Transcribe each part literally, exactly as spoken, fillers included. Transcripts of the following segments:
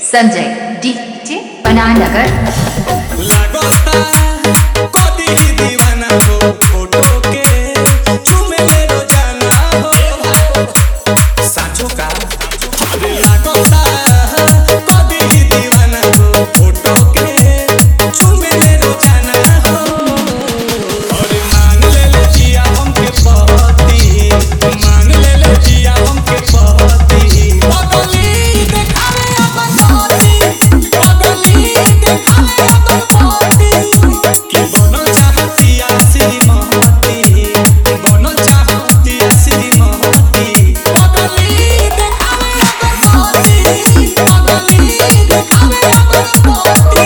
Sanjay DJ बनानगर। लागोता कोदी ही दीवाना हो फोटो के चूमे ले रोजाना हो साचो का अरे लागोता कोदी ही दीवाना हो फोटो के चूमे ले रोजाना हो और मांग ले ले जिया हमके पति मांग ले ले जिया हमके पति पगली देखावे अपन पति पगली देखावे अपन पति कि बनो चाहती आसी महती बनो चाहती आसी महती पगली देखावे अपन पति पगली देखावे अपन पति।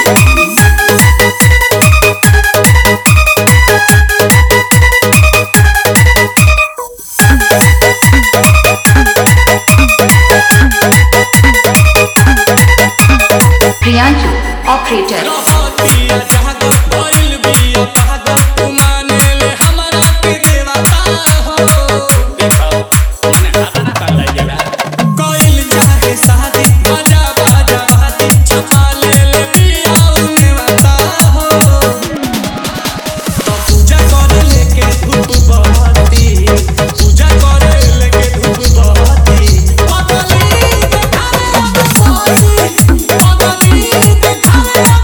प्रियांशु ऑपरेटर। रहतिया जहागो भइल बिया पागल माने ले हमरा के देवता हो देखो मने खाता ना कर लाइएगा कोइल चाहे शादी बाजा बाजा बाती छपा ले ले बिया देवता हो तो पूजा करे लेके धूप बहती पूजा करे लेके धूप बहती पगली देखावे अपन पति पगली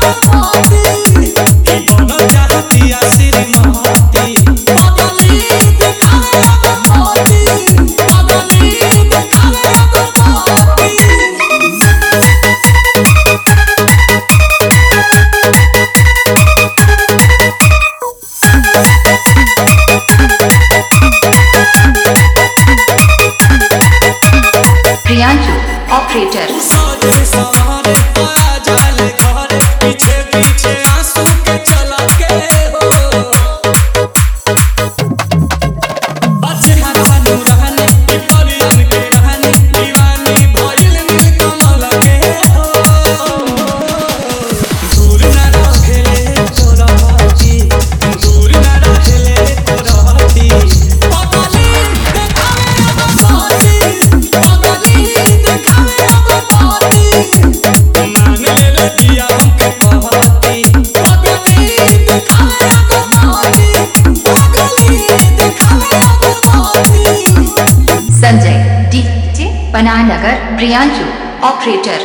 प्रियांशु ऑपरेटर। सारे सवारे आ जाले घरे पीछे पीछे आंसू के चला के हो बच्चे खानू रहने परियन के रहने दीवानी भइल नील कमल के हो दूर ना रखेले तो रहती दूर ना रखेले तो रहती पगली देखावे अपन पति पगली देखावे अपन पति मांग ले ले दिया हमके पहती पगली देखावे अपन पति पगली देखावे अपन पति। संजय डीजे बनानगर। प्रियांशु ऑपरेटर।